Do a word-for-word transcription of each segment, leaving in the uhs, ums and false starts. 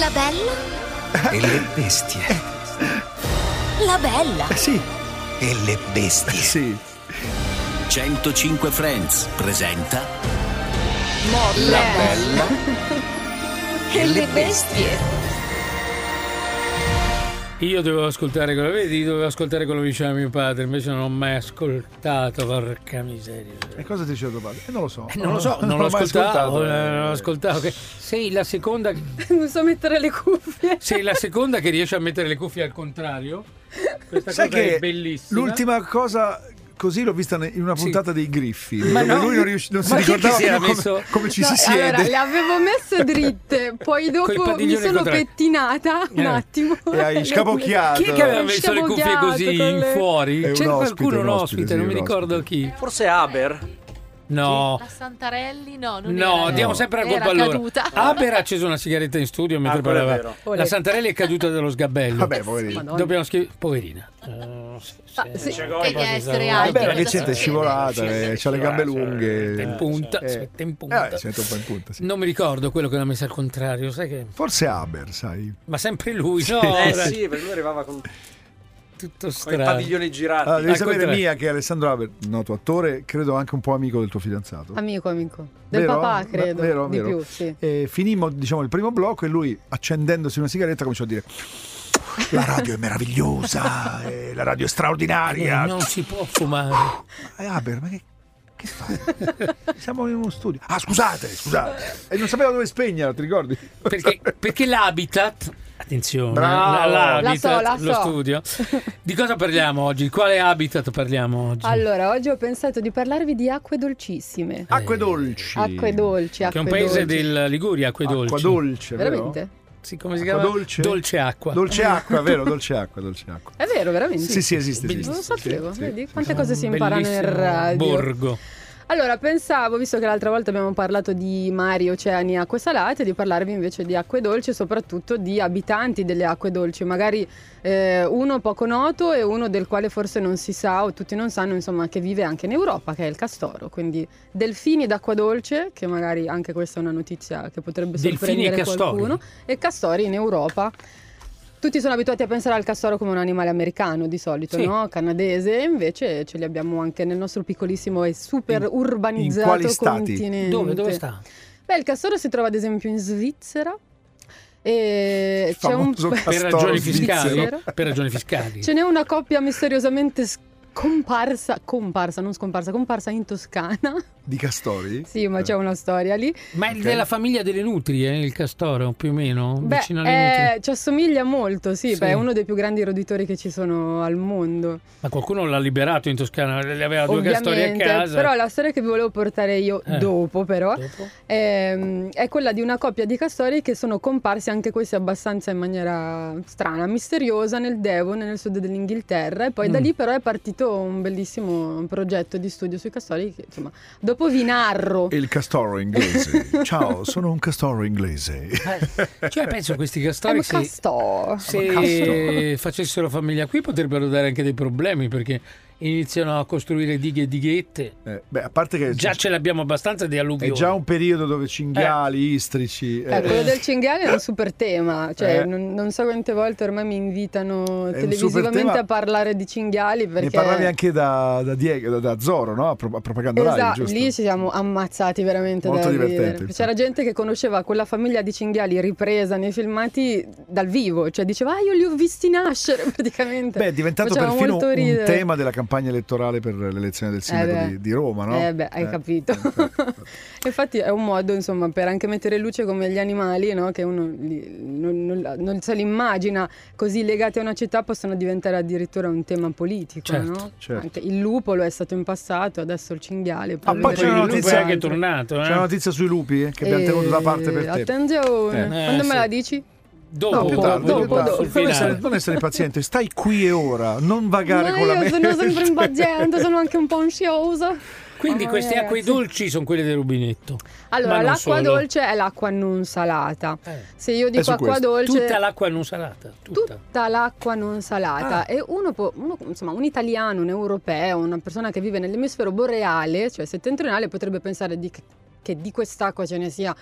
La bella e le bestie. La bella Eh sì, E le bestie. sì. centocinque Friends presenta La bella e le bestie. Io dovevo ascoltare quello, vedi, dovevo ascoltare quello che diceva mio padre, invece non ho mai ascoltato, porca miseria. E cosa ti diceva tuo padre? Eh, non lo so. Eh, non lo so, non, Non l'ho l'ho mai ascoltato, ascoltato. eh, non l'ho ascoltato. Che sei la seconda, Non so mettere le cuffie. sei la seconda che riesce a mettere le cuffie al contrario. Questa Sai cosa che è bellissima. l'ultima cosa così l'ho vista in una puntata dei Griffi, Ma dove no. lui non, riusci- non si Ma chi è che ricordava si era più come, messo- come ci No, si siede. allora, le avevo messe dritte, poi Coi dopo mi padiglioni sono contrari. pettinata un Eh. attimo. E hai Le- scapocchiato. Chi è che aveva Ho messo le cuffie sciabocchiato così con in le- fuori? È un C'era ospite, qualcuno, un un ospite, ospite, sì, non mi un ricordo ospite. chi. Forse Aber. No. La Santarelli no, non No, era. diamo no. sempre la Era colpa a loro. caduta. Aber ha acceso una sigaretta in studio mentre Ah, quello è parlava. vero. La Santarelli è caduta dallo sgabello. Vabbè, poverino. Madonna. Dobbiamo scrivere, poverina. Eh, sì, Ah, sì. sì. Che di essere Eh, alti. Vabbè, cosa che c'è, è succede? scivolata, eh, c'ha le gambe Si lunghe. mette in punta, Eh. si mette in punta. Eh, si mette un po' in punta, sì. Non mi ricordo quello che l'ha messa al contrario, sai che? Forse Aber, sai. Ma sempre lui, no? Eh Era sì, perché lui arrivava con, tutto con i strano. padiglioni girati. Allora, devi Al sapere contrario. Mia che Alessandro Aber, noto attore, credo anche un po' amico del tuo fidanzato. Amico, amico. Del Vero? papà, credo. Vero, di vero. più, sì. E finimmo, diciamo, il primo blocco e lui, accendendosi una sigaretta, cominciò a dire: la radio è meravigliosa, eh, la radio è Eh, straordinaria. non si può fumare. Eh, Aber, ma che, che fai? Siamo in uno studio. Ah, scusate, scusate. E non sapevo dove spegnerla, ti ricordi? Perché, perché l'habitat, attenzione, Bravo. l'habitat, La so, la lo so. studio. Di cosa parliamo oggi? Di quale habitat parliamo oggi? Allora, oggi ho pensato di parlarvi di acque dolcissime. Acque dolci. Acque dolci, acque che è un paese dolci. del Liguria, acque dolci. Acqua dolce, vero? Veramente? Sì, come si Acqua chiama? dolce? Dolce acqua. Dolce acqua, vero? Dolce acqua, dolce acqua. È vero, veramente? Sì, sì, esiste. esiste. Non lo sapevo, Sì, vedi? sì, Quante sì. cose si imparano nel Bellissimo radio. borgo. Allora, pensavo, visto che l'altra volta abbiamo parlato di mari, oceani e acque salate, di parlarvi invece di acque dolci e soprattutto di abitanti delle acque dolci. Magari eh, uno poco noto e uno del quale forse non si sa o tutti non sanno, insomma, che vive anche in Europa, che è il castoro. Quindi delfini d'acqua dolce, che magari anche questa è una notizia che potrebbe Delfini e sorprendere castori? qualcuno, e castori in Europa. Tutti sono abituati a pensare al castoro come un animale americano di solito, Sì. no? Canadese, invece ce li abbiamo anche nel nostro piccolissimo e super In- urbanizzato in quali stati? continente. Dove? Dove sta? Beh, il castoro si trova ad esempio in Svizzera e c'è un Famoso Per Castoro ragioni svizzero. fiscali. Per ragioni fiscali. ce n'è una coppia misteriosamente scomparsa, comparsa, non scomparsa, comparsa in Toscana. Di castori? Sì, ma c'è una storia lì. Ma è della famiglia delle nutrie, il castoro, più o meno? Beh, vicino alle eh, nutrie. ci assomiglia molto, sì, Sì. beh, è uno dei più grandi roditori che ci sono al mondo. Ma qualcuno l'ha liberato in Toscana, le aveva due castori a Ovviamente, casa. però la storia che vi volevo portare io Eh. dopo però Dopo? ehm, è quella di una coppia di castori che sono comparsi anche questi abbastanza in maniera strana, misteriosa nel Devon, nel sud dell'Inghilterra, e poi da Mm. lì però è partito un bellissimo progetto di studio sui castori che insomma dopo vi narro. Il castoro inglese. Ciao, sono un castoro inglese. Eh, cioè penso questi I'm castori a se, castor. se facessero famiglia qui potrebbero dare anche dei problemi perché iniziano a costruire dighe e dighette. Eh, beh, a parte che Già ce l'abbiamo abbastanza di è alluvioni. già un periodo dove cinghiali, istrici. Eh, eh, quello del cinghiale è un super tema, cioè Eh. non, non so quante volte ormai mi invitano È un televisivamente super tema. a parlare di cinghiali perché Ne parlavi anche da, da, Diego, da, da Zoro, no? A, pro- a Propaganda Rai, esatto, giusto? lì ci siamo ammazzati veramente Molto da divertente, ridere. infatti. C'era gente che conosceva quella famiglia di cinghiali ripresa nei filmati dal vivo, cioè diceva ah io li ho visti nascere praticamente. Beh, è diventato Faceva perfino molto un ridere. tema della campagna elettorale per l'elezione del sindaco beh. di, di Roma, no? Eh beh, hai Eh, capito. infatti. Infatti è un modo, insomma, per anche mettere in luce come gli animali, no? Che uno li- non, non- non se li immagina così legati a una città, possono diventare addirittura un tema politico, Certo, no? certo. Anche il lupo lo è stato in passato, adesso il cinghiale. Ah, poi probabilmente c'è una il lupo è notizia- anche tornato. C'è Eh? una notizia sui lupi eh, che abbiamo tenuto da parte per te. Attenzione, Eh. quando Eh, me sì. la dici? Dopo, No, più tardi, dopo, più tardi. dopo. sul Non, essere, finale. non essere paziente, stai qui e ora, non vagare Ma con la io mente. sono sempre impaziente, sono anche un po' ansiosa. Quindi Oh, queste acque ragazzi. dolci sono quelle del rubinetto. Allora, Ma non l'acqua solo. dolce è l'acqua non salata. Eh. Se io dico su acqua questo. dolce, Tutta l'acqua non salata. Tutta. tutta l'acqua non salata. Ah. E uno può, uno, insomma, un italiano, un europeo, una persona che vive nell'emisfero boreale, cioè settentrionale, potrebbe pensare di, che di quest'acqua ce ne sia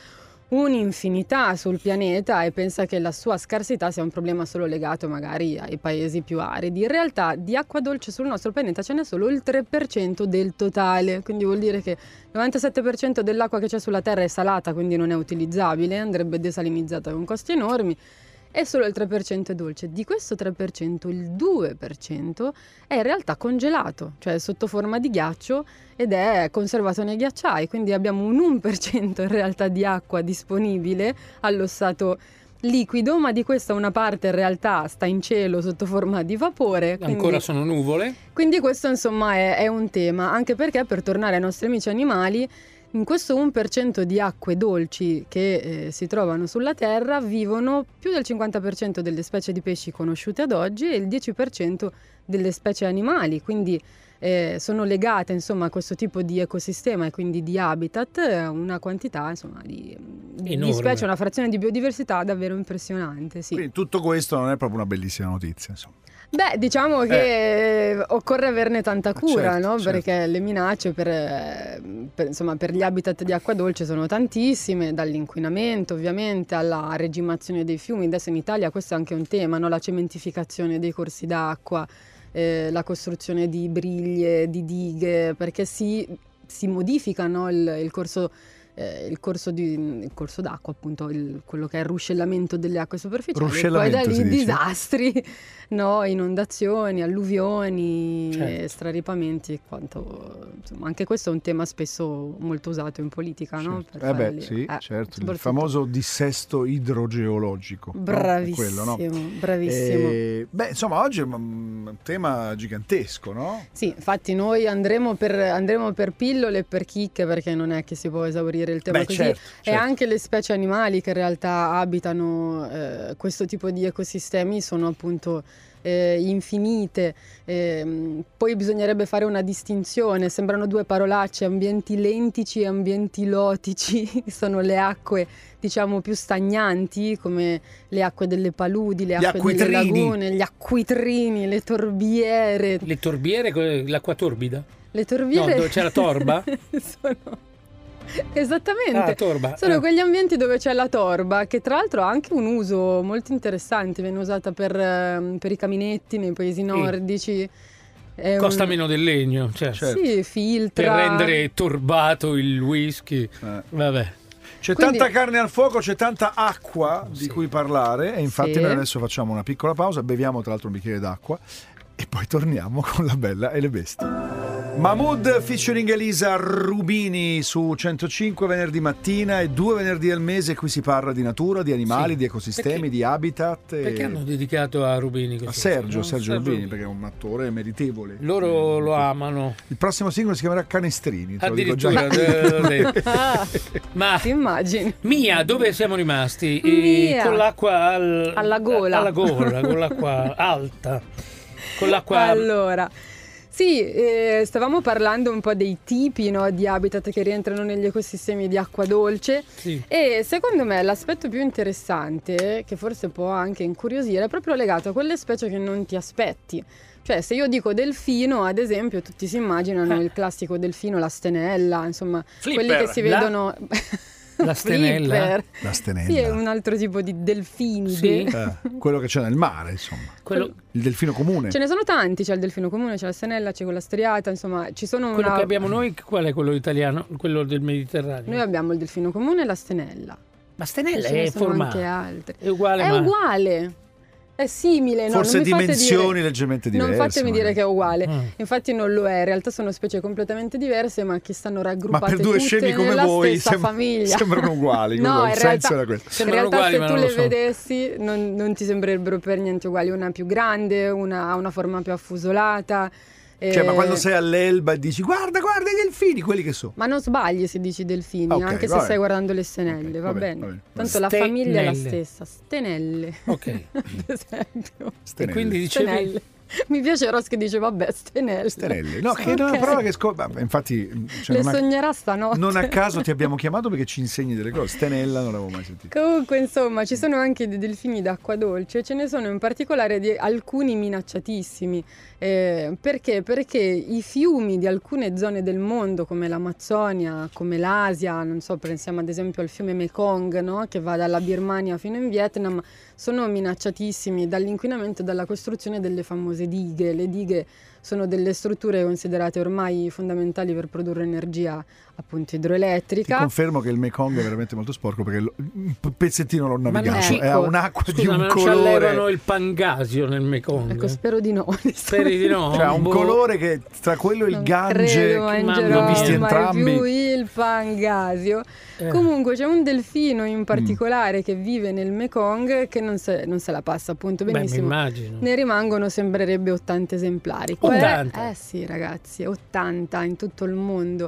un'infinità sul pianeta e pensa che la sua scarsità sia un problema solo legato magari ai paesi più aridi. In realtà di acqua dolce sul nostro pianeta ce n'è solo il tre per cento del totale, quindi vuol dire che il novantasette per cento dell'acqua che c'è sulla Terra è salata, quindi non è utilizzabile, andrebbe desalinizzata con costi enormi, e solo il tre per cento è dolce. Di questo tre per cento il due per cento è in realtà congelato, cioè sotto forma di ghiaccio, ed è conservato nei ghiacciai, quindi abbiamo un uno per cento in realtà di acqua disponibile allo stato liquido, ma di questa una parte in realtà sta in cielo sotto forma di vapore. Quindi, ancora sono nuvole. Quindi questo insomma è, è un tema, anche perché, per tornare ai nostri amici animali, in questo uno per cento di acque dolci che eh, si trovano sulla Terra vivono più del cinquanta per cento delle specie di pesci conosciute ad oggi e il dieci per cento delle specie animali, quindi eh, sono legate insomma a questo tipo di ecosistema e quindi di habitat, una quantità insomma di, di specie, una frazione di biodiversità davvero impressionante. Sì. Quindi tutto questo non è proprio una bellissima notizia, insomma. Beh, diciamo che eh. occorre averne tanta cura, certo, no? certo. Perché le minacce per, per, insomma, per gli habitat di acqua dolce sono tantissime, dall'inquinamento ovviamente alla regimazione dei fiumi. Adesso in Italia questo è anche un tema, no? La cementificazione dei corsi d'acqua, eh, la costruzione di briglie, di dighe, perché si, si modifica, no? il, il corso Eh, il, corso di, il corso d'acqua, appunto, il, quello che è il ruscellamento delle acque superficiali, e poi da lì disastri, no? Inondazioni, alluvioni, certo. straripamenti e quanto, insomma, anche questo è un tema spesso molto usato in politica, certo. no? Per eh beh, farli, sì, eh, certo, il famoso dissesto idrogeologico. Bravissimo, no? Quello, no? bravissimo. E, beh, insomma, oggi è un tema gigantesco, no? Sì, infatti noi andremo per, andremo per pillole e per chicche, perché non è che si può esaurire il tema Beh, così, certo, e certo. anche le specie animali che in realtà abitano eh, questo tipo di ecosistemi sono appunto eh, infinite. Eh, poi bisognerebbe fare una distinzione, sembrano due parolacce, ambienti lentici e ambienti lotici. Sono le acque diciamo più stagnanti, come le acque delle paludi, le Gli acque delle acquitrini. lagune, gli acquitrini, le torbiere. Le torbiere, l'acqua torbida? Le torbiere No, dove c'è la torba? sono... Esattamente, Ah, torba. sono eh. quegli ambienti dove c'è la torba, che tra l'altro ha anche un uso molto interessante, viene usata per, eh, per i caminetti nei paesi nordici. È Costa un... meno del legno, cioè, Certo. Sì, filtra. per rendere torbato il whisky. Eh. Vabbè. C'è Quindi- tanta carne al fuoco, c'è tanta acqua di Sì. cui parlare, e infatti Sì. noi adesso facciamo una piccola pausa, beviamo tra l'altro un bicchiere d'acqua e poi torniamo con La Bella e le Bestie. Mahmood featuring Elisa Rubini su centocinque venerdì mattina, e due venerdì al mese qui si parla di natura, di animali, Sì. di ecosistemi, Perché- di habitat. e- Perché hanno dedicato a Rubini a questo Sergio, film, no? Sergio Rubini, perché è un attore meritevole. Loro lo amano. Il prossimo singolo si chiamerà Canestrini, te lo dico già. Addirittura. eh, eh, Ah, Ma ti immagini? Mia, dove siamo rimasti? Eh, Mia. con l'acqua al- Alla gola. Alla gola, con l'acqua alta. Con l'acqua Allora, sì, eh, stavamo parlando un po' dei tipi, no, di habitat che rientrano negli ecosistemi di acqua dolce. Sì. E secondo me l'aspetto più interessante, che forse può anche incuriosire, è proprio legato a quelle specie che non ti aspetti. Cioè, se io dico delfino, ad esempio, tutti si immaginano il classico delfino, la stenella, insomma, Flipper, quelli che si la- vedono... La stenella? Flipper. La stenella. Sì, è un altro tipo di delfinide. Sì. Eh, quello che c'è nel mare, insomma. Quello, Il delfino comune. Ce ne sono tanti, c'è il delfino comune, c'è la stenella, c'è quella striata, insomma, ci sono quello una... che abbiamo noi, qual è quello italiano? Quello del Mediterraneo. Noi abbiamo il delfino comune e la stenella. Ma stenella Ce ne è sono anche formata. altri. È uguale, È ma... uguale. È simile, no? Forse non mi fate dimensioni dire... leggermente diverse. Non fatemi dire magari. che è uguale. Mm. Infatti non lo è, in realtà sono specie completamente diverse, ma che stanno Ma raggruppate per due tutte scemi come nella voi stessa sem- famiglia. sembrano uguali. No, quello, in il realtà, senso era questo. in Sembrano realtà uguali, se ma tu non lo le so. vedessi non, non ti sembrerebbero per niente uguali. Una è più grande, una ha una forma più affusolata. Cioè, eh, ma quando sei all'Elba e dici guarda, guarda i delfini, quelli che sono. Ma non sbagli se dici delfini, Ah, ok, anche se vabbè. stai guardando le stenelle, Ok, va va bene, bene. va bene. Tanto la famiglia è la Stenelle. stessa, stenelle. Ok. Ad esempio. E quindi dicevi... Stenelle. Mi piace Ross che dice vabbè, stenelle. Stenelle. No, che è una Ok. parola che scopre. Infatti, cioè, Le non, a, sognerà stanotte. non a caso ti abbiamo chiamato perché ci insegni delle cose. Stenella non l'avevo mai sentita. Comunque, insomma, ci sono anche dei delfini d'acqua dolce, ce ne sono in particolare di alcuni minacciatissimi. Eh, perché? Perché i fiumi di alcune zone del mondo, come l'Amazzonia, come l'Asia, non so, pensiamo ad esempio al fiume Mekong, no? Che va dalla Birmania fino in Vietnam, sono minacciatissimi dall'inquinamento e dalla costruzione delle famose dighe. Le dighe sono delle strutture considerate ormai fondamentali per produrre energia appunto Ti idroelettrica. confermo che il Mekong è veramente molto sporco perché lo- un pezzettino l'ho non navigato. ci- È un'acqua Scusa, di un ma non ci colore. allevano il pangasio nel Mekong? Ecco, spero di no. Speri di no? Cioè, ha un Boh. colore che tra quello e il Non Gange, credo che mangerò l'ho visti mai entrambi. più il pangasio. Eh. Comunque c'è un delfino Mm. in particolare che vive nel Mekong che non se, non se la passa appunto Beh, mi benissimo. immagino. Ne rimangono sembrerebbe ottanta esemplari. Qual è? ottanta? Eh sì ragazzi, ottanta in tutto il mondo.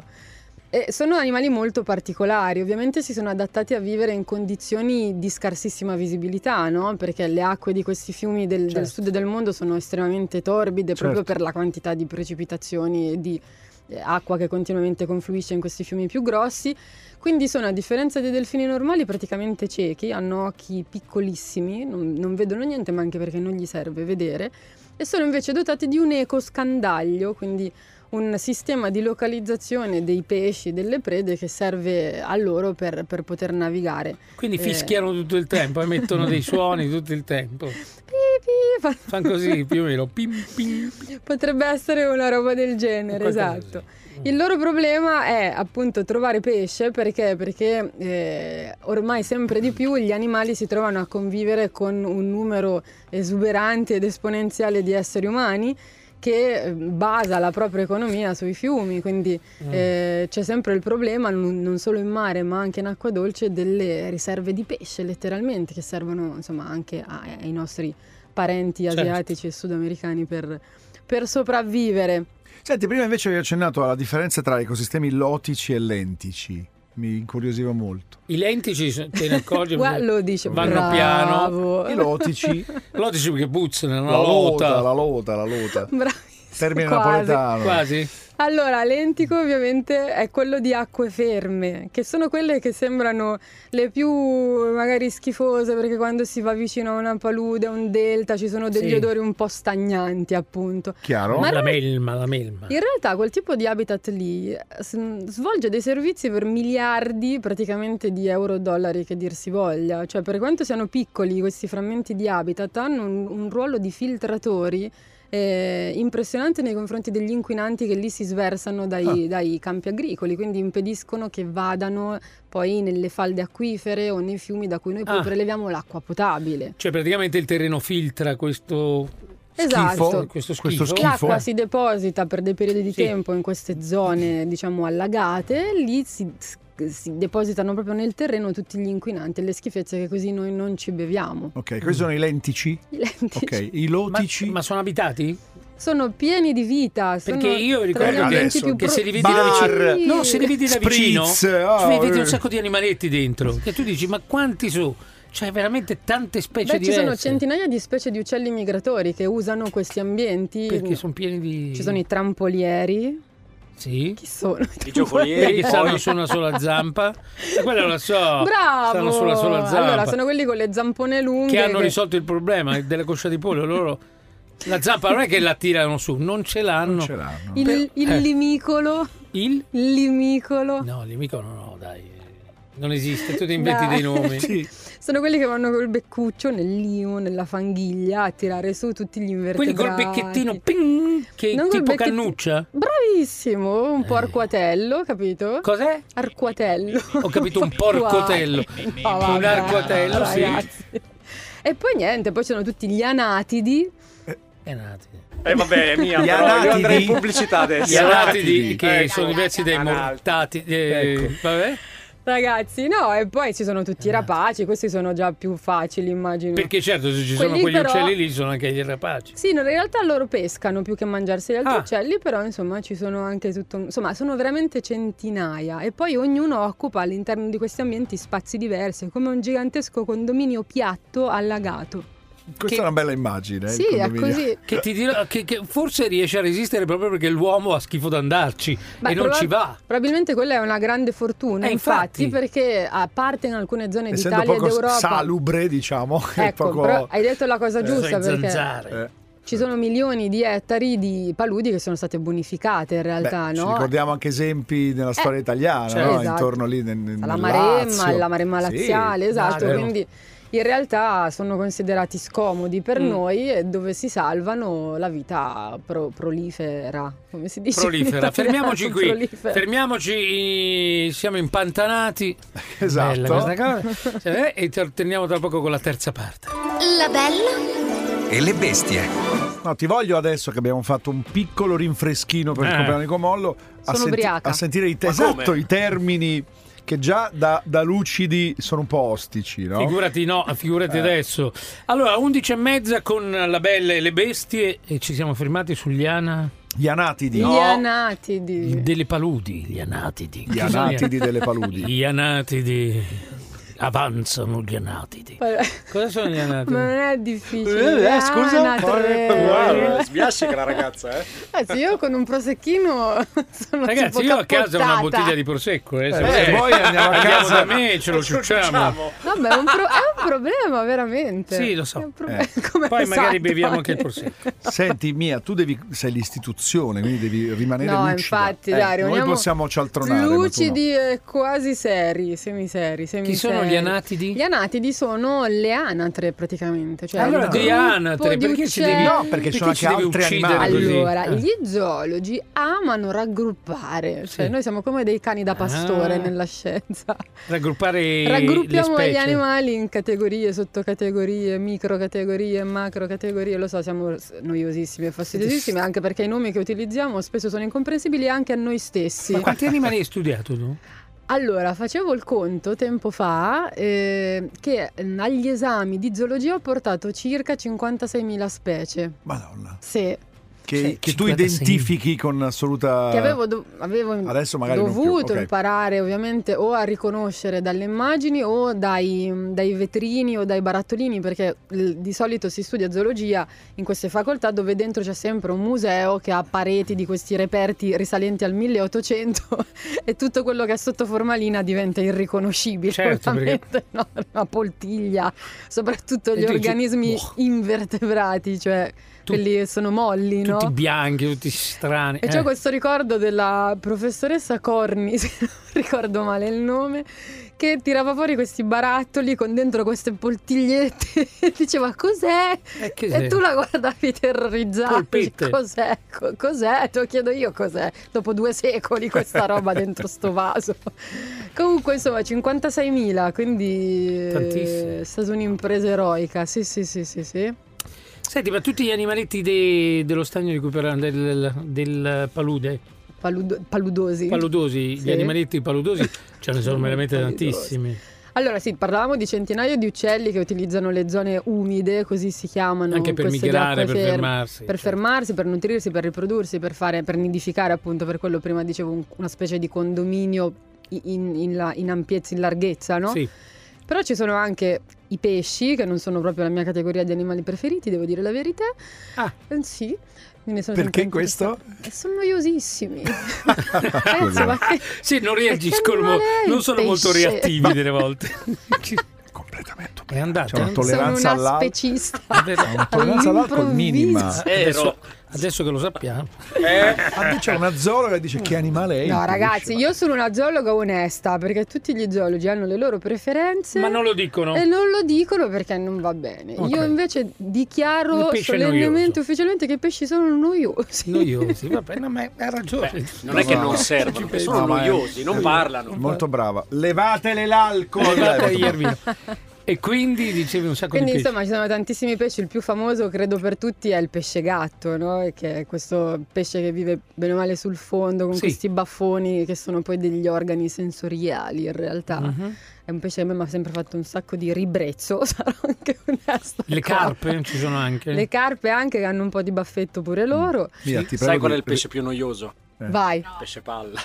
E sono animali molto particolari, ovviamente si sono adattati a vivere in condizioni di scarsissima visibilità, no? Perché le acque di questi fiumi del, del Certo. sud del mondo sono estremamente torbide proprio Certo. per la quantità di precipitazioni e di eh, acqua che continuamente confluisce in questi fiumi più grossi. Quindi sono, a differenza dei delfini normali, praticamente ciechi, hanno occhi piccolissimi, non, non vedono niente, ma anche perché non gli serve vedere, e sono invece dotati di un ecoscandaglio, quindi un sistema di localizzazione dei pesci, delle prede che serve a loro per, per poter navigare. Quindi Eh. fischiano tutto il tempo, emettono dei suoni tutto il tempo. Pi, pi, fa- Fanno così più o meno. Pim, pim, pim. Potrebbe essere una roba del genere, Qualcosa esatto. così. Il loro problema è appunto trovare pesce perché, perché eh, ormai sempre di più gli animali si trovano a convivere con un numero esuberante ed esponenziale di esseri umani che eh, basa la propria economia sui fiumi, quindi eh, c'è sempre il problema, non, non solo in mare ma anche in acqua dolce, delle riserve di pesce letteralmente che servono insomma anche a- ai nostri parenti Certo. asiatici e sudamericani per, per sopravvivere. Senti, prima invece avevi accennato alla differenza tra ecosistemi lotici e lentici. Mi incuriosiva molto. I lentici so- te ne accorgi? Guarda, lo dice, vanno bravo. piano. I lotici, Lotici perché puzzano, la una lota, lota. la lota, la lota. Bravissimo. Termine quasi. napoletano. Quasi? Allora, lentico ovviamente è quello di acque ferme, che sono quelle che sembrano le più magari schifose, perché quando si va vicino a una palude, a un delta, ci sono degli Sì. odori un po' stagnanti, appunto. Chiaro? Ma- La melma, la melma. In realtà quel tipo di habitat lì eh, s- svolge dei servizi per miliardi praticamente di euro dollari, che dir si voglia. Cioè, per quanto siano piccoli questi frammenti di habitat, hanno un, un ruolo di filtratori eh, impressionante nei confronti degli inquinanti che lì si sversano dai, dai campi agricoli, quindi impediscono che vadano poi nelle falde acquifere o nei fiumi da cui noi poi Ah. preleviamo l'acqua potabile. Cioè praticamente il terreno filtra questo Esatto. schifo, questo schifo. Questo schifo. L'acqua si deposita per dei periodi di Sì. tempo in queste zone, diciamo, allagate, e lì si, si depositano proprio nel terreno tutti gli inquinanti e le schifezze che così noi non ci beviamo. Ok, questi sono i lentici. I lentici Ok, i Ma, lotici. ma sono abitati? sono pieni di vita. Sono Perché io tra ricordo gli che- ambienti più che pro- se li vedi da Bar. vicino, no, se li vedi da Spritz, vicino, oh, cioè, vedi eh. un sacco di animaletti dentro. Che tu dici, ma quanti sono? C'è veramente tante specie Beh, ci diverse. sono centinaia di specie di uccelli migratori che usano questi ambienti. Perché sono pieni di. Ci sono i trampolieri. Sì. Chi sono? I giocolieri, Quelli che stanno poi su una sola zampa. E quello lo so. Bravo! Stanno sulla sola zampa. Allora, sono quelli con le zampone lunghe. che hanno che- risolto il problema della coscia di pollo. Loro la zampa non è che la tirano su, non ce l'hanno. Non ce l'hanno. Il, Per- il eh. limicolo. Il? Il limicolo. No, l'imico no, no, dai. Non esiste, tu ti inventi Dai. dei nomi. Sì. Sono quelli che vanno col beccuccio nel limo, nella fanghiglia a tirare su tutti gli Quelli invertebrati. col becchettino ping, che Non col tipo becchetti- cannuccia. Bravissimo, un po' Eh. arcuatello, capito? Cos'è? Arcuatello. Ho capito, un porcotello. No, Un vabbè, arcuatello, sì. ragazzi. E poi niente, poi ci sono tutti gli anatidi. È nati. Eh va bene, mia, Gli però io anatidi. andrei in pubblicità adesso. Gli anatidi che Ecco. sono diversi dai Anal- mortati. eh, Ecco. Vabbè. Ragazzi, no, e poi ci sono tutti i rapaci, questi sono già più facili, immagino. Perché certo, se ci sono Quelli quegli però- uccelli lì, ci sono anche gli rapaci. Sì, no, in realtà loro pescano più che mangiarsi gli altri Ah. uccelli, però insomma ci sono anche tutto, insomma sono veramente centinaia e poi ognuno occupa all'interno di questi ambienti spazi diversi, è come un gigantesco condominio piatto allagato. Questa che- è una bella immagine. eh, Sì, il è condominio. così. Che ti dirò che, che forse riesce a resistere proprio perché l'uomo ha schifo d'andarci Beh, e non proba- ci va. Probabilmente quella è una grande fortuna, Eh, infatti, infatti. perché a parte in alcune zone Essendo d'Italia e poco d'Europa. salubre, diciamo. è Ecco, poco... però hai detto la cosa giusta, Sai perché zanzare. eh. ci sono milioni di ettari di paludi che sono state bonificate in realtà, Beh, ci no? ricordiamo anche esempi nella storia italiana, certo. no? Esatto. Intorno lì nel, nel la nel Maremma, Lazio. la Maremma Sì. laziale, esatto, Ah, vero. quindi in realtà sono considerati scomodi per Mm. noi e dove si salvano la vita pro- prolifera, come si dice? in Prolifera. italiano? Fermiamoci qui. Prolifera. Fermiamoci, siamo impantanati. Esatto. Bella questa cosa. Eh, e torniamo tra poco con la terza parte. La bella E le bestie. No, ti voglio adesso che abbiamo fatto un piccolo rinfreschino per il Eh. compleanno di Comollo a, Sono ubriaca. a sentire i, te- Ma come? esatto, i termini che già da, da lucidi sono un po' ostici, no? Figurati no, figurati Eh. adesso. Allora, undici e mezza con la bella e le bestie e ci siamo fermati sugli ana Gli anatidi. Gli No. anatidi. delle paludi, gli anatidi. Gli anatidi delle paludi. Gli anatidi. Avanzano gli anatidi. Cosa sono gli anatidi? Ma non è difficile. Eh, scusa? Anatre. Guarda, sbiascica la ragazza, eh. Eh sì, io con un prosecchino sono Ragazzi, tipo io a casa ho una cappottata. bottiglia di prosecco, eh. Se Eh, volete, poi andiamo a andiamo casa. da me e ce lo ciucciamo. Vabbè, è un, pro- è un problema, veramente. Sì, lo so. È un pro- Eh. come Poi magari esatto, beviamo anche il anche- prosecco. Senti, Mia, tu devi, sei l'istituzione, quindi devi rimanere No, lucida. infatti, Eh, dai, noi rimaniamo possiamo cialtronare. ma tu no. lucidi e quasi seri, semiseri, semiseri. Chi sono gli anatidi? Gli anatidi sono le anatre praticamente. Cioè Allora, il di gruppo anatre, di perché ci uccelli. devi- No, perché ci sono ci anche devi altri uccidere animali. così? Allora, Eh. gli zoologi amano raggruppare, cioè Sì. noi siamo come dei cani da pastore Ah. nella scienza. Raggruppare le Raggruppiamo specie. gli animali in categorie, sottocategorie, microcategorie, macrocategorie. Lo so, siamo noiosissimi e fastidiosissimi, anche perché i nomi che utilizziamo spesso sono incomprensibili anche a noi stessi. Ma quanti animali hai studiato tu? Allora, facevo il conto tempo fa eh, che mm, agli esami di zoologia ho portato circa cinquantaseimila specie. Madonna. Sì, Che, Cioè, che tu cinquantasei. identifichi con assoluta... che avevo, do- avevo Adesso magari non più, dovuto ok. imparare ovviamente o a riconoscere dalle immagini o dai, dai vetrini o dai barattolini, perché l- di solito si studia zoologia in queste facoltà dove dentro c'è sempre un museo che ha pareti di questi reperti risalenti al milleottocento e tutto quello che è sotto formalina diventa irriconoscibile. Certo, ovviamente, no? Una poltiglia, soprattutto E gli tu dici, organismi "Boh." invertebrati, cioè Tu- quelli che sono molli, no? Tutti bianchi, tutti strani. E Eh. c'ho questo ricordo della professoressa Corni, se non ricordo male il nome, che tirava fuori questi barattoli con dentro queste poltigliette e diceva cos'è? Eh, che sei? E tu la guardavi terrorizzata. Polpette. Cos'è? Co- Cos'è? Te lo chiedo io cos'è. Dopo due secoli questa roba dentro sto vaso. Comunque insomma cinquantaseimila, quindi Tantissimi. è stata un'impresa eroica. Sì, sì, sì, sì, sì. Senti, ma tutti gli animaletti de- dello stagno di cui parlavamo, del, del palude, Paludo- paludosi. paludosi, Sì. gli animaletti paludosi, ce ne sono veramente Paludosi. tantissimi. Allora sì, parlavamo di centinaia di uccelli che utilizzano le zone umide, così si chiamano. Anche per queste migrare, acque per ferme, fermarsi, Per certo. fermarsi, per nutrirsi, per riprodursi, per fare, per nidificare, appunto, per quello prima dicevo un- una specie di condominio in, in, la- in ampiezza, in larghezza, no? Sì. Però ci sono anche i pesci, che non sono proprio la mia categoria di animali preferiti, devo dire la verità. Ah. Eh, sì. Me ne sono Perché sempre questo? interessata. Eh, sono noiosissimi. Ragazzi, ma che- Sì, non ma che reagiscono, animale è non il sono molto pesce? reattivi delle volte. Completamente. È andata. C'è una eh? tolleranza sono una all'alcol. specista. Una tolleranza all'alcol minima. Adesso, adesso che lo sappiamo. Ah, c'è una zoologa che dice che animale è. No, il ragazzi, pesce? io sono una zoologa onesta, perché tutti gli zoologi hanno le loro preferenze. Ma non lo dicono. E non lo dicono perché non va bene. Ok. Io invece Il dichiaro pesce è solennemente, noioso. ufficialmente, che i pesci sono noiosi. Noiosi, vabbè, no, ma ha ragione. Non è che No, non no. servono, che sono No, ma è- noiosi, non parlano. Molto brava. Levatele l'alcol. Guardate ieri vino. E quindi dicevi un sacco Quindi di pesci. insomma ci sono tantissimi pesci, il più famoso credo per tutti è il pesce gatto, no? E che è questo pesce che vive bene o male sul fondo con Sì. questi baffoni che sono poi degli organi sensoriali in realtà. Mhm. È un pesce che a me mi ha sempre fatto un sacco di ribrezzo, sarò anche onesta. Le carpe ci sono anche. Le carpe anche che hanno un po' di baffetto pure loro. Mia, ti Sai prego qual è di- il pesce più noioso? Vai. Pesce palla.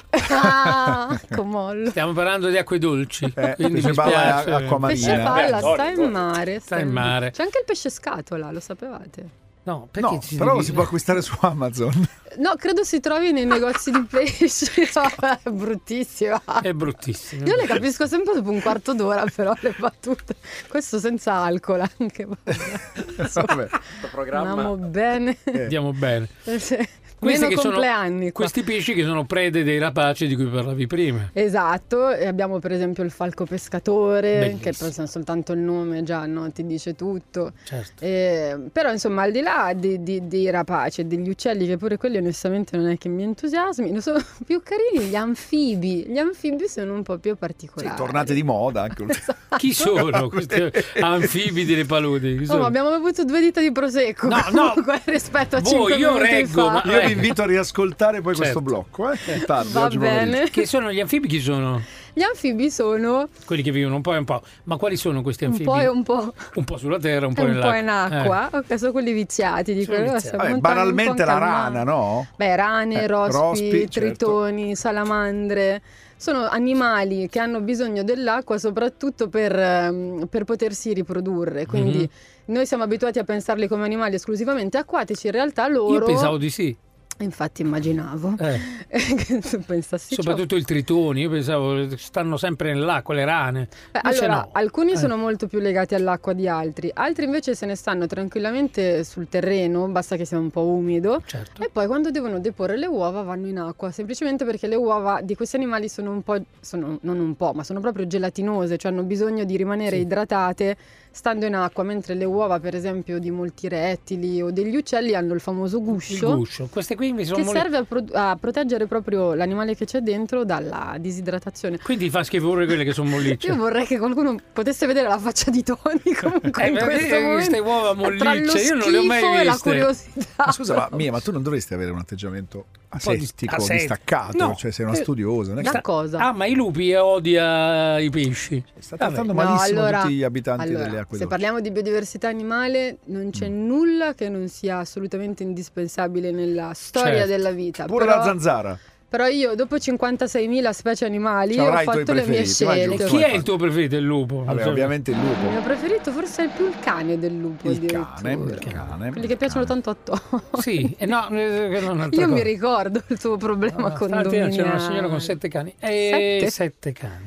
Ah, comollo. Stiamo parlando di acque dolci. Eh, quindi pesce mi palla spiace. è acqua marina. Pesce palla Beh, sta Antonio, in mare. Sta in mare. C'è anche il pesce scatola, lo sapevate? No, perché No, ci però lo devi- si può acquistare su Amazon. No, credo si trovi nei negozi di pesce. Vabbè, è bruttissima. È bruttissimo. Io le capisco sempre dopo un quarto d'ora, però le battute. Questo senza alcol anche. Vabbè. Vabbè. Questo programma. Andiamo bene. Andiamo bene. Eh, sì. Questi Meno che sono compleanni qua. questi pesci che sono prede dei rapaci di cui parlavi prima. Esatto, e abbiamo per esempio il falco pescatore, Bellissimo. che però soltanto il nome già no, ti dice tutto. Certo. Eh, però insomma al di là di- di- dei rapaci e degli uccelli, che pure quelli onestamente non è che mi entusiasmi, sono più carini gli anfibi. Gli anfibi sono un po' più Sì, particolari. tornate di moda anche. Chi sono questi anfibi delle paludi? Chi Oh, sono? ma abbiamo bevuto due dita di prosecco No, no. comunque, rispetto a Voi, cinque io minuti reggo, fa. ma- Io eh. vi invito a riascoltare poi questo Certo. blocco. Eh? È tardi, Va oggi pomeriggio. bene. Che sono gli anfibi? Chi sono? Gli anfibi sono Quelli che vivono un po' e un po'. Ma quali sono questi un anfibi? po' e un po'. Un po' sulla terra, un E po' un nell'acqua. po' in acqua, ok, sono quelli viziati di Sono quello. viziati. siamo Vabbè, un po' banalmente un po' la incalmati. rana, no? Beh, rane, Eh, rospi, rospi, certo. tritoni, salamandre. Sono animali che hanno bisogno dell'acqua soprattutto per, ehm, per potersi riprodurre. Quindi Mhm. noi siamo abituati a pensarli come animali esclusivamente acquatici, in realtà loro... Io pensavo di sì. Infatti immaginavo Eh. che tu pensassi ciò. Soprattutto il tritoni, io pensavo stanno sempre nell'acqua, le rane. Beh, Invece allora, no. alcuni Eh. sono molto più legati all'acqua di altri, altri invece se ne stanno tranquillamente sul terreno, basta che sia un po' umido. Certo. E poi quando devono deporre le uova vanno in acqua, semplicemente perché le uova di questi animali sono un po', sono, non un po', ma sono proprio gelatinose, cioè hanno bisogno di rimanere Sì. idratate stando in acqua, mentre le uova per esempio di molti rettili o degli uccelli hanno il famoso Il guscio. guscio. Queste qui mi sono Che molto... serve a, pro- a proteggere proprio l'animale che c'è dentro dalla disidratazione. Quindi fa schifo pure quelle che sono mollicce. Io vorrei che qualcuno potesse vedere la faccia di Tony comunque Eh, in ma questo vedi momento. queste uova Tra lo mollicce, io non le ho mai schifo e la viste. curiosità. Ma scusa, ma Mia, ma tu non dovresti avere un atteggiamento po' di- asetico, aset- distaccato? No. Cioè, sei una Eh, studiosa. Non è Da che cosa? Ah, ma i lupi odia i pesci. sta Vabbè. trattando No, malissimo allora- tutti gli abitanti allora, delle acque se dolci. parliamo di biodiversità animale non c'è nulla che non sia assolutamente indispensabile nella storia Certo. della vita. Pure però, la zanzara. però io dopo cinquantaseimila specie animali Ci ho avrai i tuoi fatto le mie preferiti, ma è scelte. giusto. Chi è il tuo preferito? Il lupo? Vabbè, Cioè, ovviamente il Il lupo. mio preferito forse è più il cane del lupo. Il addirittura. cane, il cane. Quelli che il piacciono cane. tanto a Tony. Sì, e no, eh, quella è un'altra Io mi cosa. ricordo il tuo problema Ah, stamattina condominiale. c'era una signora con sette cani. Eh, Sette? sette cani.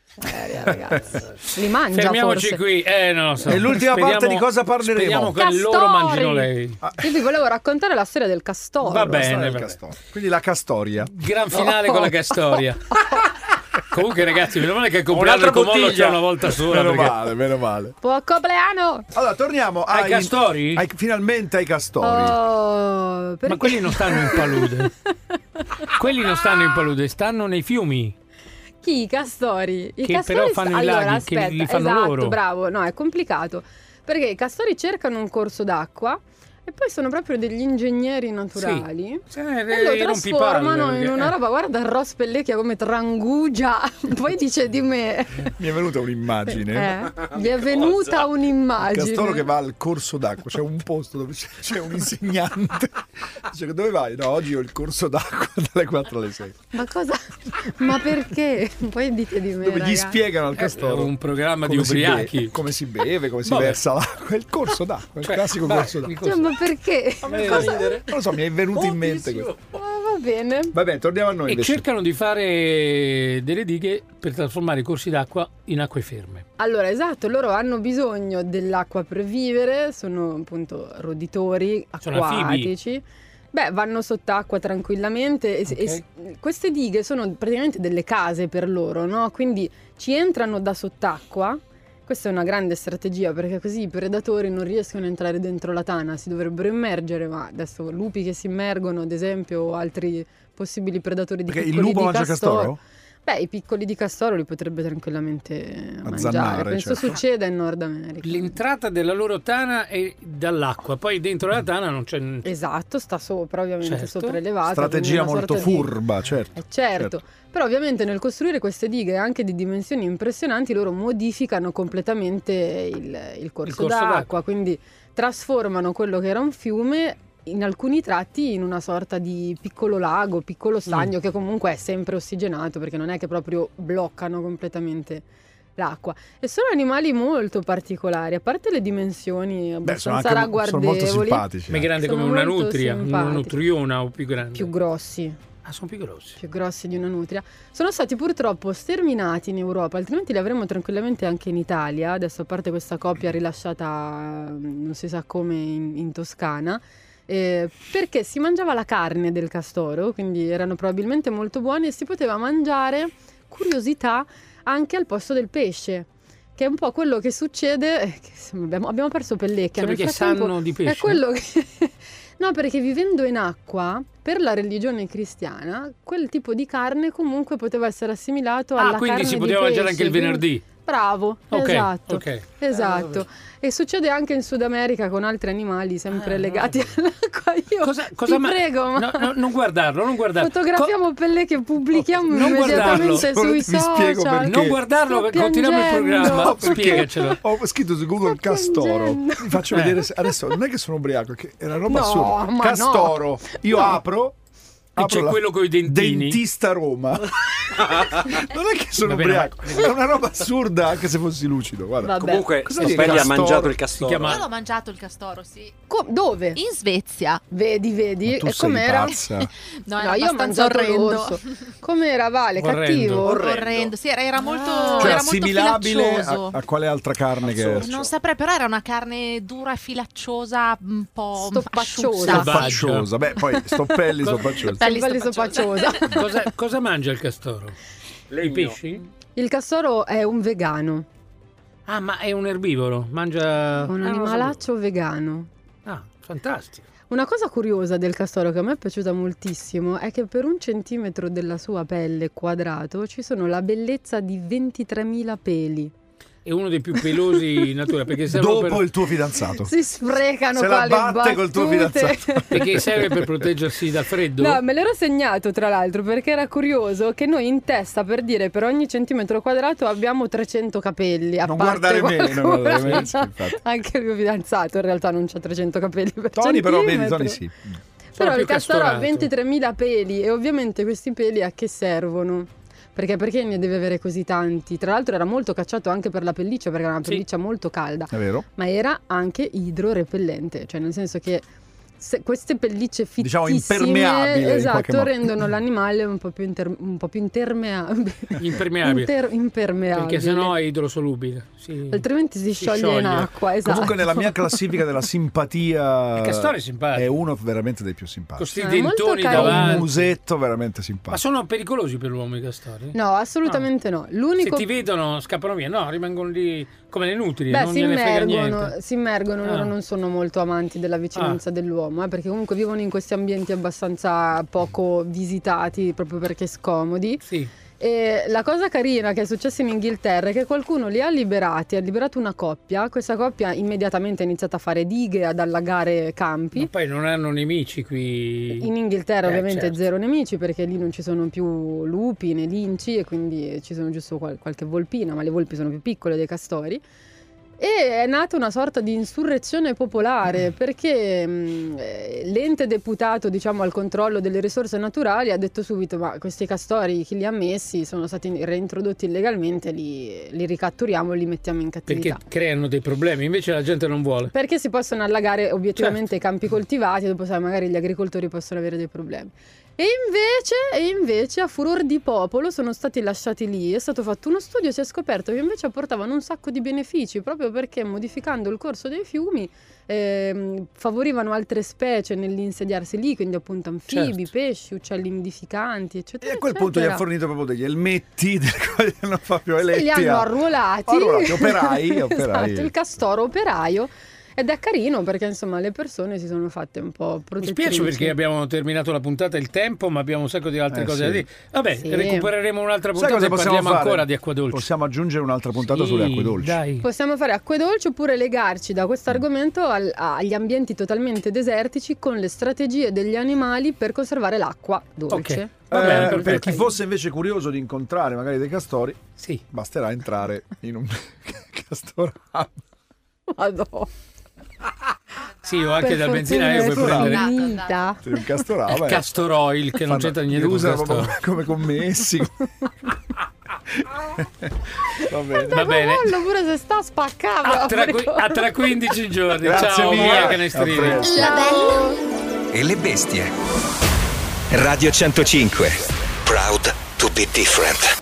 Eh, ragazzi. Li mangia Fermiamoci forse. qui. Eh, non lo so. E l'ultima Speriamo- parte di cosa parleremo? Speriamo che Castori! loro mangino lei. Io vi volevo raccontare la storia del castoro. Va bene. Storia del vabbè. castoro. Quindi la castoria. Gran finale con la Castoria. Comunque, ragazzi, meno male che il compleanno Un'altra del Comollo bottiglia. c'è una volta sola. Meno perché- male, meno male. Buon compleanno! Allora, torniamo Ai ai castori? ai- finalmente ai castori. Oh, Ma perché- quelli non stanno in palude. Quelli non stanno in palude, stanno nei fiumi. Chi? I castori? I Che castori però fanno i allora, laghi, che aspetta, li fanno esatto, loro. bravo. No, è complicato. Perché i castori cercano un corso d'acqua e poi sono proprio degli ingegneri naturali. Sì. E Eh, lo eh, trasformano rompipalle, in una eh. roba, guarda Ross Pellecchia come trangugia, poi dice di me. Mi è venuta un'immagine. Eh, gli è venuta Il un'immagine. castoro che va al corso d'acqua, c'è un posto dove c'è, c'è un insegnante. Dice: dove vai? No, oggi ho il corso d'acqua dalle quattro alle sei. Ma cosa? Ma perché? Poi dite di me. Dove gli ragazzi. spiegano al È castoro un programma di come si ubriachi. beve, come si beve, come si Vabbè. versa l'acqua. È il corso d'acqua, il Cioè, classico vai, corso d'acqua. il Cioè, corso- ma perché? Eh, Cosa- ridere. Non lo so, mi è venuto in mente questo. Ah, va bene. Vabbè, torniamo a noi E invece. cercano di fare delle dighe per trasformare i corsi d'acqua in acque ferme. Allora, esatto, loro hanno bisogno dell'acqua per vivere, sono appunto roditori Sono acquatici. Beh, vanno sott'acqua tranquillamente e, e s- queste dighe sono praticamente delle case per loro, no? Quindi ci entrano da sott'acqua. Questa è una grande strategia perché così i predatori non riescono a entrare dentro la tana, si dovrebbero immergere, ma adesso lupi che si immergono, ad esempio, o altri possibili predatori di Perché il piccoli lupo di mangia castoro. castoro? Beh, i piccoli di castoro li potrebbe tranquillamente mangiare. Azzannare, Penso certo. succeda in Nord America. L'entrata della loro tana è dall'acqua, poi dentro la tana non c'è. Esatto, sta sopra, ovviamente Certo. sopraelevato. Strategia quindi una molto sorta di- furba, certo. Eh, certo. Però ovviamente nel costruire queste dighe anche di dimensioni impressionanti loro modificano completamente il, il corso, corso d'acqua, d'acqua. quindi trasformano quello che era un fiume in alcuni tratti in una sorta di piccolo lago, piccolo stagno Mm. che comunque è sempre ossigenato, perché non è che proprio bloccano completamente l'acqua. E sono animali molto particolari, a parte le dimensioni Beh, sono, abbastanza anche, mo- sono molto ragguardevoli, simpatici. Ma è eh. grande Sono come una molto nutria, una simpatici. nutriona o più grande? più grossi. Ah, sono più grossi. più grossi di una nutria, sono stati purtroppo sterminati in Europa, altrimenti li avremmo tranquillamente anche in Italia. Adesso, a parte questa coppia rilasciata non si sa come in, in Toscana, eh, perché si mangiava la carne del castoro, quindi erano probabilmente molto buoni e si poteva mangiare, curiosità, anche al posto del pesce, che è un po' quello che succede, eh, che abbiamo, abbiamo perso Pellecchia, Cioè, nel perché frattempo sanno di pesce? è quello che... No, perché vivendo in acqua, per la religione cristiana, quel tipo di carne comunque poteva essere assimilato alla Ah, quindi carne si di poteva mangiare pesce, anche il quindi- venerdì. Bravo, Ok, esatto. ok. Esatto. E succede anche in Sud America con altri animali sempre Ah, legati no. all'acqua. Io Cosa, cosa ti ma- prego, ma no, no, non guardarlo, non guardarlo. fotografiamo Pelle che pubblichiamo Non guardarlo. immediatamente Solo sui vi spiego social. perché. Non guardarlo, Sto continuiamo il piangendo. programma. No, perché Spiegacelo. Ho scritto su Google Sto castoro. piangendo. Vi faccio Eh. vedere se- adesso. Non è che sono ubriaco, che è una roba No, assurda. ma Castoro. Io No. apro. E apro c'è la- quello coi dentini. Dentista Roma. Non è che sono Va bene, ubriaco, ma- è una roba assurda anche se fossi lucido. Guarda. Vabbè. Comunque, Cosa dice Stoppelli ha castoro? mangiato il Si castoro. chiama- Io l'ho mangiato il castoro, sì. Co- dove? In Svezia. Vedi, vedi. Ma tu e sei com'era? pazza. No, No, era io ho abbastanza mangiato orrendo. l'orso. Com'era, Vale? Orrendo. Cattivo? Orrendo. Orrendo, sì, era, era molto, Ah. Cioè era molto assimilabile filaccioso. a, a quale altra carne che è? Non saprei, però era una carne dura e filacciosa, un po' Stoppacciosa. asciutta. Stoppaciosa. Beh, poi stoppelli Cosa- stoppaciosi. Belli Belli stoppacciosa. soppaciosa. Cosa, cosa mangia il castoro? I Legno. pesci? Il castoro è un vegano, Ah, ma è un erbivoro? Mangia... un Ah, non lo animalaccio vegano. sapevo. Ah, fantastico. Una cosa curiosa del castoro che a me è piaciuta moltissimo è che per un centimetro della sua pelle quadrato ci sono la bellezza di ventitremila peli. È uno dei più pelosi in natura perché serve Dopo per, il tuo fidanzato. Si sprecano Se qua la le batte col tuo battute. fidanzato. perché serve per proteggersi dal freddo. No, me l'ero segnato tra l'altro perché era curioso che noi in testa, per dire, per ogni centimetro quadrato abbiamo trecento capelli. A Non parte guardare me, non qualcuno. guardare me, sì, infatti. Anche il mio fidanzato in realtà non c'ha trecento capelli per Tony però vedi, centimetro. Tony sì. Però più il castoro ha castorato. ventitremila peli e ovviamente questi peli a che servono? Perché perché ne deve avere così tanti? Tra l'altro era molto cacciato anche per la pelliccia, perché era una Sì. pelliccia molto calda, È vero? ma era anche idrorepellente, cioè nel senso che se queste pellicce Diciamo fittissime, impermeabile in qualche esatto, modo. rendono l'animale un po' più, inter- un po' più intermeabile. Impermeabile. Inter- impermeabile. Perché sennò è idrosolubile. Sì. Altrimenti si, Si scioglie, in scioglie. acqua, esatto. Comunque nella mia classifica della simpatia Il castoro è simpatico. è uno veramente dei più Con simpatici. sti Eh, molto dentoni carino. Ha un davanti. musetto veramente Ma simpatico. sono pericolosi per l'uomo i castori? No, assolutamente no. Se L'unico ti vedono scappano via. No, rimangono lì come le nutrie. Beh, non si gliene frega immergono, niente. si immergono, loro Ah. non sono molto amanti della vicinanza dell'uomo, eh, perché comunque vivono in questi ambienti abbastanza poco visitati, proprio perché scomodi. Sì. E la cosa carina che è successa in Inghilterra è che qualcuno li ha liberati, ha liberato una coppia, questa coppia immediatamente ha iniziato a fare dighe, ad allagare campi. Ma poi non hanno nemici qui. In Inghilterra Eh, ovviamente certo. zero nemici perché lì non ci sono più lupi né linci e quindi ci sono giusto qual- qualche volpina, ma le volpi sono più piccole dei castori. E è nata una sorta di insurrezione popolare perché mh, eh, l'ente deputato, diciamo, al controllo delle risorse naturali ha detto subito: ma questi castori chi li ha messi? Sono stati reintrodotti illegalmente, li, li ricatturiamo e li mettiamo in cattività. Perché creano dei problemi, invece la gente non vuole. Perché si possono allagare obiettivamente Certo. i campi coltivati e dopo sai, magari gli agricoltori possono avere dei problemi. E invece, e invece a furor di popolo sono stati lasciati lì, è stato fatto uno studio e si è scoperto che invece portavano un sacco di benefici proprio perché modificando il corso dei fiumi ehm, favorivano altre specie nell'insediarsi lì, quindi appunto anfibi, Certo. pesci, uccelli nidificanti, E eccetera. a quel punto gli ha eccetera. fornito proprio degli elmetti dei quali hanno proprio Sì, eletti li hanno a- arruolati. arruolati, operai, operai. Esatto, il castoro operaio. Ed è carino perché insomma le persone si sono fatte un po' Mi protettrici. spiace perché abbiamo terminato la puntata il tempo, ma abbiamo un sacco di altre Eh, cose sì. da dire. Vabbè, Sì. recupereremo un'altra Sai puntata cosa e possiamo parliamo fare? ancora di acqua dolce. Possiamo aggiungere un'altra puntata Sì, sulle acque dolci. Dai. Possiamo fare acque dolci oppure legarci da questo argomento al- agli ambienti totalmente desertici con le strategie degli animali per conservare l'acqua dolce. Ok. Va bene, Eh, perfetto. per chi fosse invece curioso di incontrare magari dei castori, Sì. basterà entrare in un castorama. Madonna. Sì, o anche Per dal fortuna benzinaio è puoi prendere finita. Sì, un castor il oil. castor oil che non c'entra niente con usano castor. proprio come commessi. Va bene. Va bene. Cavallo, pure se sta spaccando. A tra, qui- a tra quindici giorni. Grazie Ciao, mille. Mia A Canestrini. presto. La bella E le bestie. Radio centocinque. Proud to be different.